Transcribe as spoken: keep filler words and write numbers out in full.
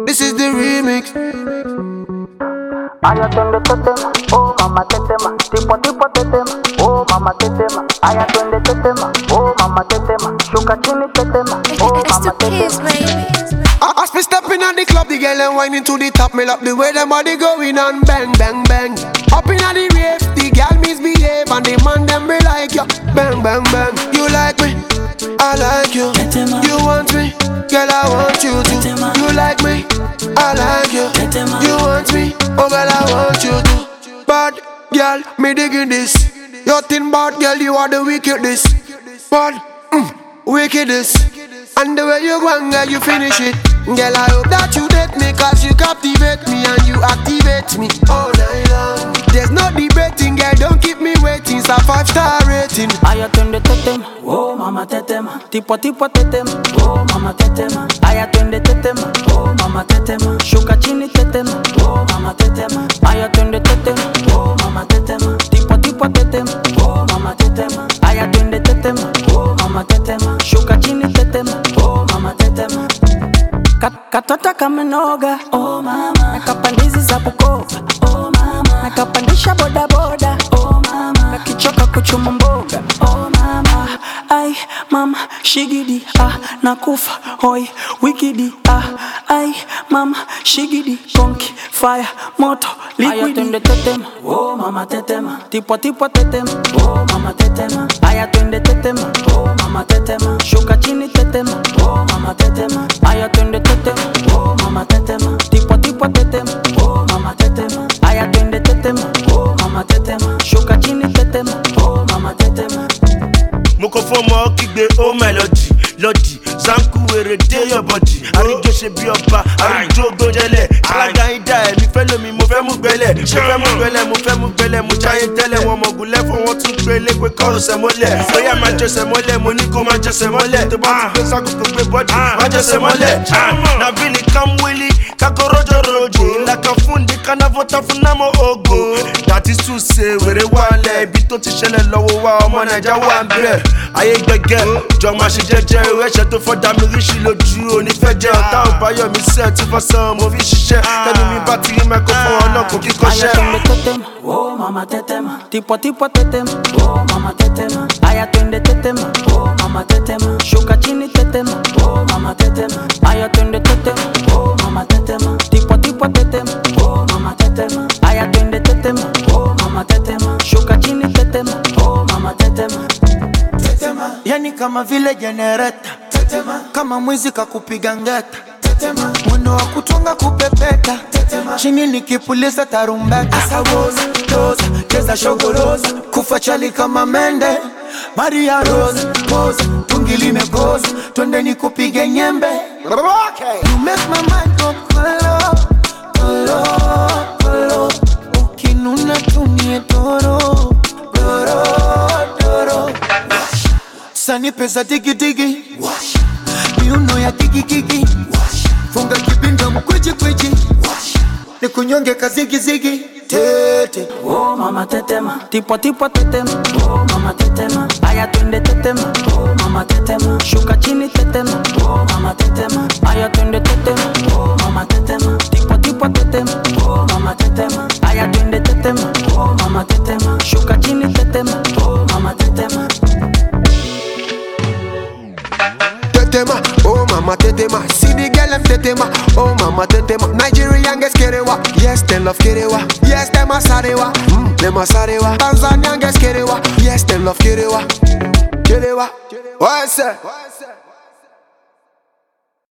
This is the remix. Aya twende tetema, oh mama tetema, tipo tipo tetema, oh mama tetema. Aya twende tetema, oh mama tetema, shuka chini tetema, oh mama tetema. As me stepping on the club, the girl and whining to the top. Me love the way them body going on, bang bang bang. Up in the rave, the girl misbehave and the man them be like ya, bang bang bang. You like me, I like you. You want me, girl I want you too. You like me, I like you. You want me, oh girl I want you too. Bad girl, me digging this. You thin bad girl, you are the wickedest. Bad, mm, wickedest. And the way you go and girl, you finish it. Girl, I hope that you date me, cause you captivate me and you activate me all night long. There's no debating, girl, don't keep me waiting. It's a five star rating. Aya twende tetema, oh mama tetema, tipo tipo tetema, oh mama tetema. Aya twende tetema, oh mama tetema, shuka chini tetema, oh mama tetema. Aya twende tetema, oh mama tetema, tipo tipo tetema, oh mama tetema. Aya twende tetema, oh mama tetema, shuka chini tetema, oh mama tetema. Katota kamenoga, oh mama. Nakapandizi za Bukoba, oh mama. Nakapandisha boda boda, oh mama. Nakichoka kuchuma mboga, oh mama. Ay mama, shigidi, ah, nakufa, hoi, wikidi, ah. Ay mama, shigidi, konki, fire, moto, liquidi. Aya twende tetema, oh mama tetema, tipo tipo tetema, oh mama tetema. Aya twende tetema, oh mama tetema, shuka chini tetema, oh mama tetema. Aya twende tetema, oh mama tetema, tipo tipo tetema, oh mama tetema. Aya twende tetema, oh mama tetema, shuka chini tetema, oh mama tetema. Moko fomo kigbe oh melody, lodi zanku were dey your body. Arijo se bi oba, arijo gbojele. Alaga ida e mi fe lo mi mo fe mu gbele. Mo fe mu gbele, mo fe mu gbele, mo jaye tele won mogun le fo won tun gbele pe koro se mole. Oya ma je se mole, mo ni ko ma je se mole. To ba ti gbe saku ko gbe body, ma je se mole. Na vili kam willy, kakorojo rojo. La kan fundi kana vota funamo ogo. That is to say were wale ibi to ti sele lowo wa ọmọ Naija wa nbe. Ayé gbẹ̀gẹ̀, jọ máa ṣe jẹ́jẹ́ ìwé ẹ̀ṣẹ̀ tó fọ́dà mi ríṣì lójú onífẹ́jẹ́ ọ̀tá òbáyọ̀ mi sẹ́ẹ̀ tí fọ́sán mo fi ṣiṣẹ́ tẹ́lú mi bá ti rí microphone ọlọ́kùn kíkọ́ṣẹ́. Aya twende tetema, oh mama tetema, tipo tipo tetema, oh mama tetema. Aya twende tetema, oh mama tetema, shuka chini tetema, oh mama tetema. Aya twende tetema, oh mama tetema, tipo tipo tetema, oh mama tetema. Aya twende tetema, oh mama tetema, shuka chini tetema, oh mama tetema. Tetema, yani kama vile generator. Tetema, kama mwizi kakupiga ngeta. Tetema, mwendo wa kutunga kupepeta. Tetema, chini nikipuliza tarumbeta. Asawoza, doza, keza shogoroza. Kufa chali kama mende. Maria Rose, pose, tungi limekoza. Twende nikupige nyembe. You make my mind go kolo, kolo, kolo. Ukinuna tumie toro, toro, toro. Sani pesa digi digi, miuno ya digi gigi, funga kibinda mkweji kweji, nikunyonge kazigi zigi, tete. Oh mama tetema, tipo tipo tetema, oh mama tetema. Aya twende tetema, oh mama tetema, shuka chini tetema, oh mama tetema. Aya twende tetema, oh mama tetema, tipo tipo tetema, oh mama tetema. Aya twende tetema, oh mama tetema, shuka chini tetema, oh mama tetema. Tetema, oh mama tetema. See the girl them tetema, oh mama tetema. Nigerian gets kerewa, yes them love kerewa, yes them asarewa, mm, them asarewa. Tanzanian gets kerewa, yes them love kerewa, kerewa. What I say?